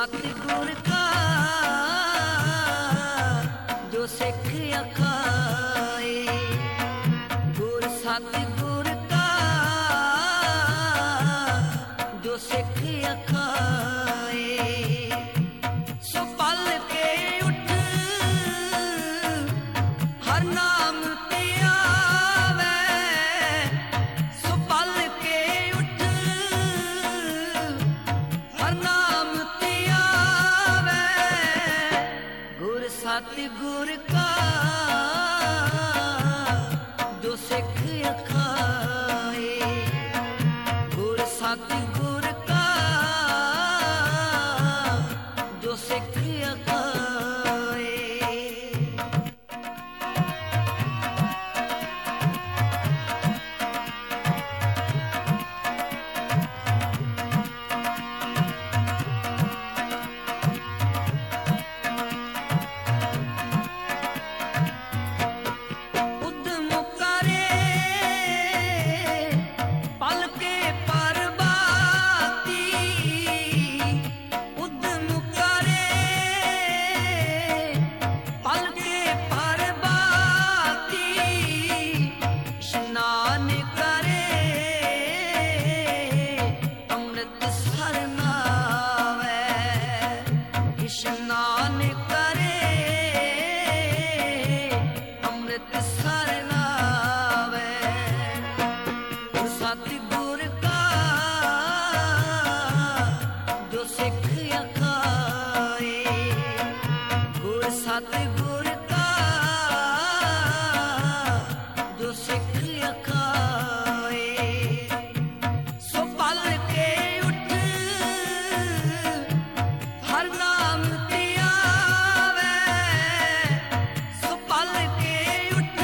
सतगुर का जो सिख अखाए, गुर सतगुर का जो सिख अखाए। सो पल के उठ हर नाम ते आवे, सो पल के उठ हर नाम ते आवे। गुर सतगुर का जो सिख अखाए, गुर सतगुर का जो सिख अखाए। उद्यम करे पल के परबाती, उद्यम करे पल के परबाती। स्नान करे अमृत सर नावे, स्नान करे अमृत सर नावे। सतगुर का जो सिख अखाए, गुर सतगुर का जो सिख अखाए। सो पल के उठ हर नाम ते आवे, सो पल के उठ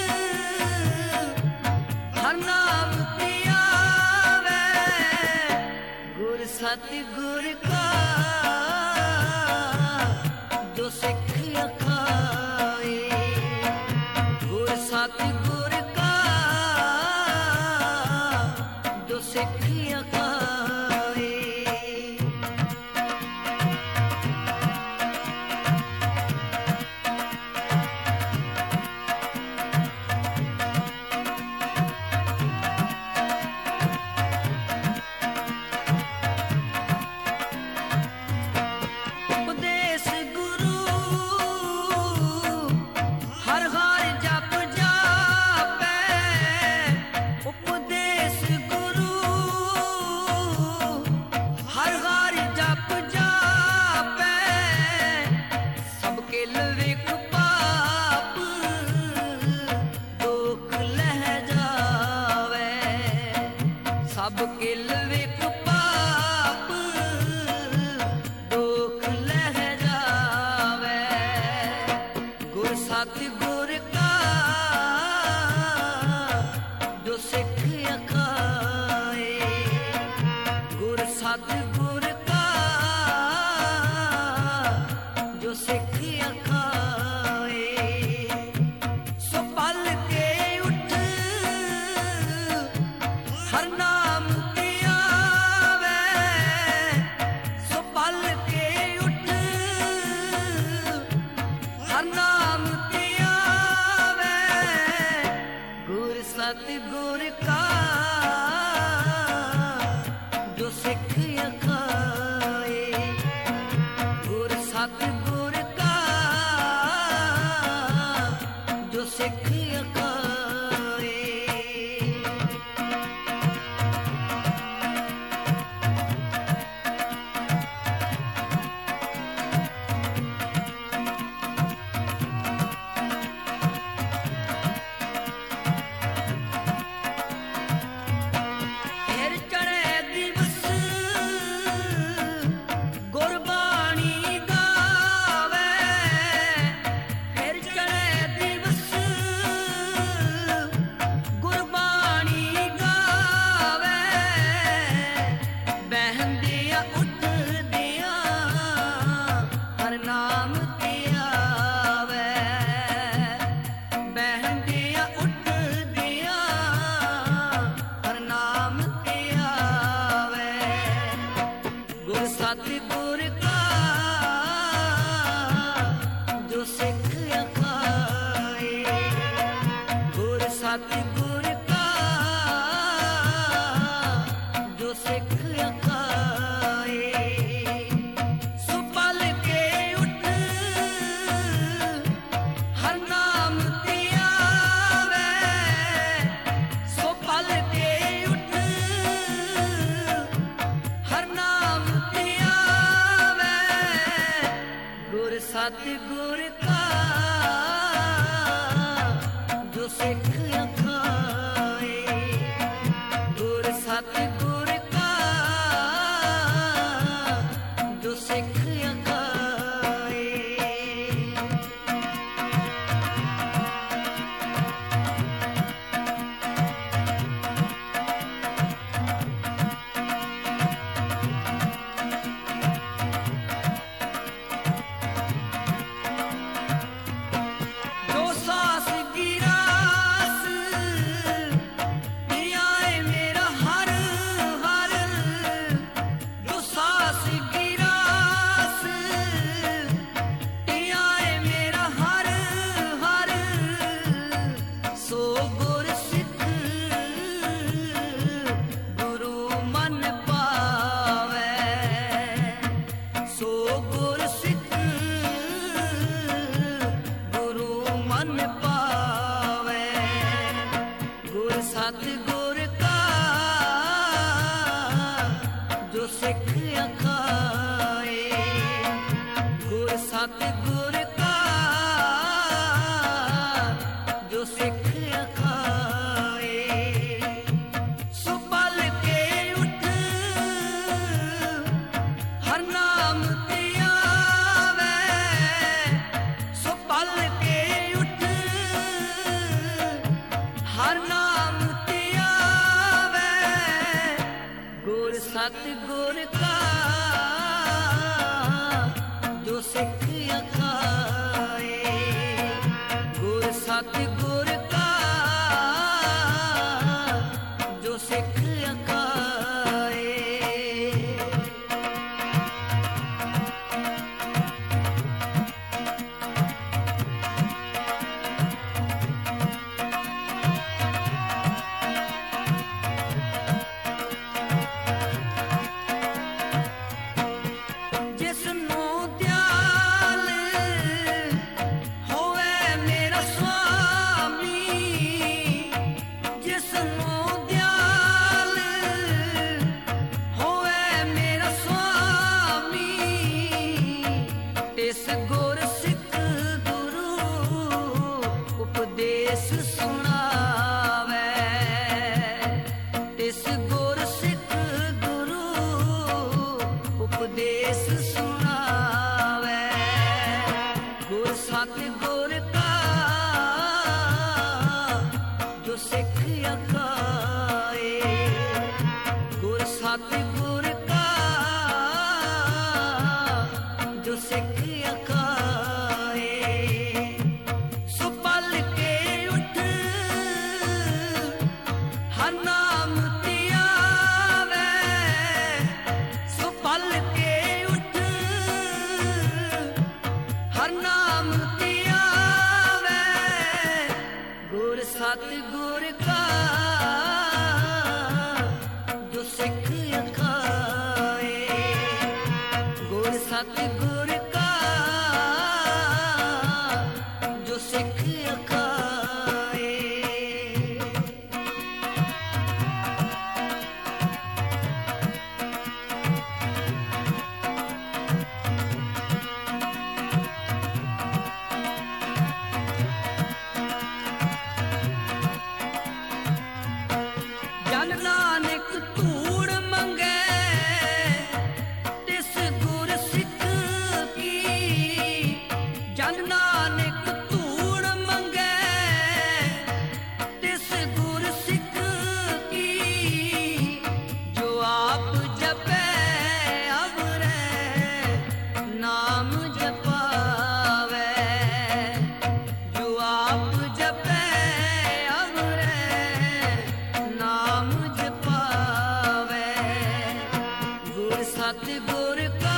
हर नाम ते आवे। गुर सतगुर का जो सिख अखाए, गुर सतगुर का जो सिख अखाए। उपदेश गुरु हर हर जप जापै, उपदेश गुरु हर हर जप जापै। सबके लविक पाप दुख लह जावे, सबके लविक पाप दुख लह जावे। गुर सतगुर का जो सिख अखाए, गुर सतगुर का जो सिख अखाए। सो पल के उठ हर नाम ते आवे, सो पल के उठ हर नाम ते आवे। गुर सतगुर का जो सिख अखाए, गुर सतगुर का जो सिख अखाए। फिर चढ़े दिवस गुरबाणी गावे, फिर चढ़े दिवस सतगुर का जो सिख अखाए सो पल के उठ हर नाम ते आवे सो पल के उठ हर नाम ते आवे गुर सतगुर का जो सिख अखाए गुर सतगुर का जो सिख अखाए जो सास गिरास दिया है मेरा हर हर जो सास गिरास दिया है मेरा हर हर सो गुर सिख गुरु मन पावे सो गुर सिख गुरु मन पावे गुर सतगुर का जो सिख अखाए गुर सतगुर का जो सिख अखाए सो पल के उठ हर नाम ते आवे सो पल के उठ हर नाम ते आवे गुर सतगुर का जो सिख अखाए गुर सतगुर का जो सिख अखाए जिसनों दयाल होवे मेरा स्वामी जिसनों दयाल होवे मेरा स्वामी तिस गुर सिख गुरु उपदेश सुनावे तिस गुर सिख गुरु उपदेश सुनावे गुर सतगुर का जो सिख अखाए गुर सतगुर का जो सिख अखाए सो पल के उठ हर नाम ते आवे सो पल के उठ हर नाम ते आवे गुर सतगुर का जो सिख अखाए गुर सतगुर का जो सिख अखाए जन नानक धूड़ मंगे तिस गुर सिख की जन नानक धूड़ मंगे तिस गुर सिख की जो आप जपे अवरे नाम जपावे जो आप जपे अवरे नाम जपावे गुर सतगुर का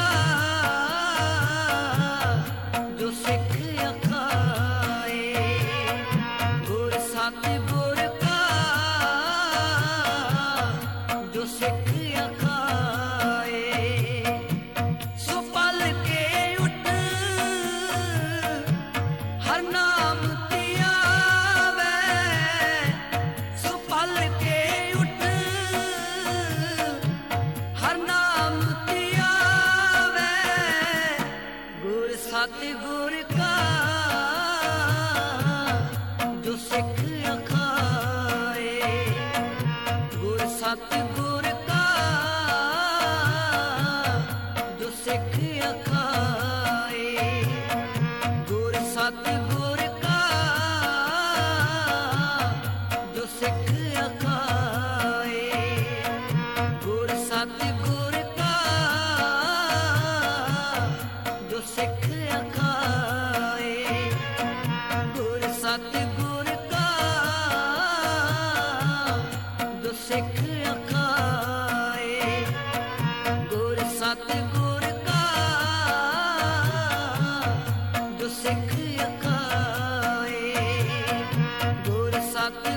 जो सिख अखाए गुर सतगुर ਸਿੱਖ ਅਖਾਏ। ਗੁਰ ਸਤਿਗੁਰ ਕਾ ਜੋ ਸਿੱਖ ਅਖਾਏ। ਗੁਰ ਸਤਿਗੁਰ ਕਾ ਜੋ ਸਿੱਖ ਅਖਾਏ। ਗੁਰ ਸਤਿ